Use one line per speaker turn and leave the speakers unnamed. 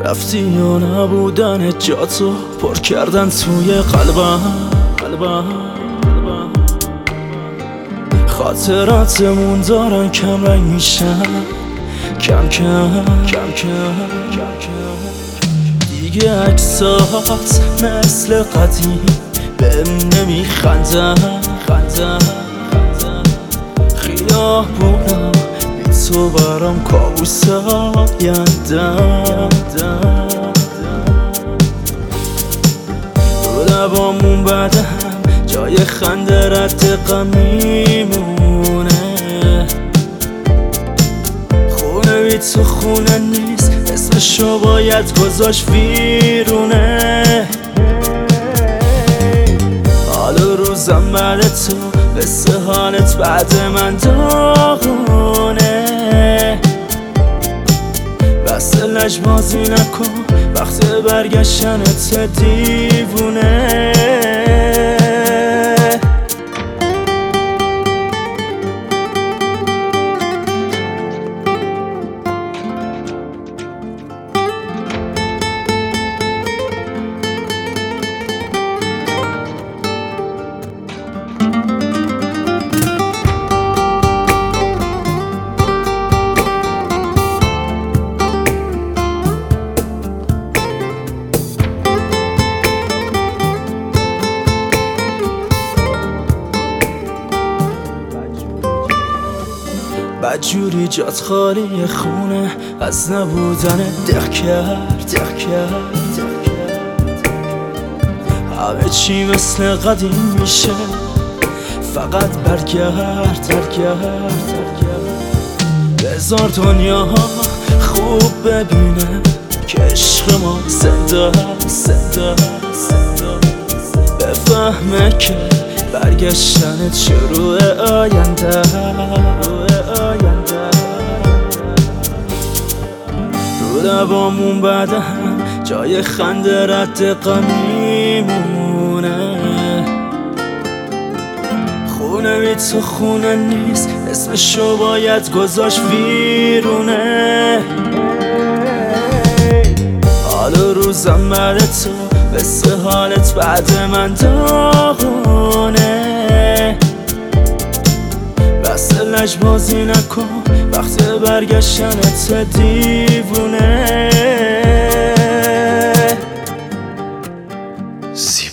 رفتی یا نبودن جاتو پر کردن توی قلبم خاطراتمون دارن کم رنگ میشن کم کم دیگه عکسات مثل قدیم بهم نمیخندن خیابونا بی تو برام کابوس آیندن رو لبامون بعد هم جای خنده رد غم میمونه خونه بی تو خونه نیست اسمشو باید گذاشت ویرونه حال روزم بعد تو مثل حالت بعد من داغونه بس لجبازی نکن وقت برگشتنت دیوونه بدجوری جات خالی خونه از نبودن دق کرد همه چی مثل قدیم میشه فقط برگرد بذار دنیا خوب ببینه که عشق ما زنده بفهمه که برگشتنت شروع آینده رو لبامون بعد هم جای خنده رد غم میمونه خونه بی تو خونه نیست اسمشو باید گذاشت ویرونه حال روزم بعد تو مثل حالت بعد من داغونه بس لجبازی نکن وقت برگشتنت دیوونه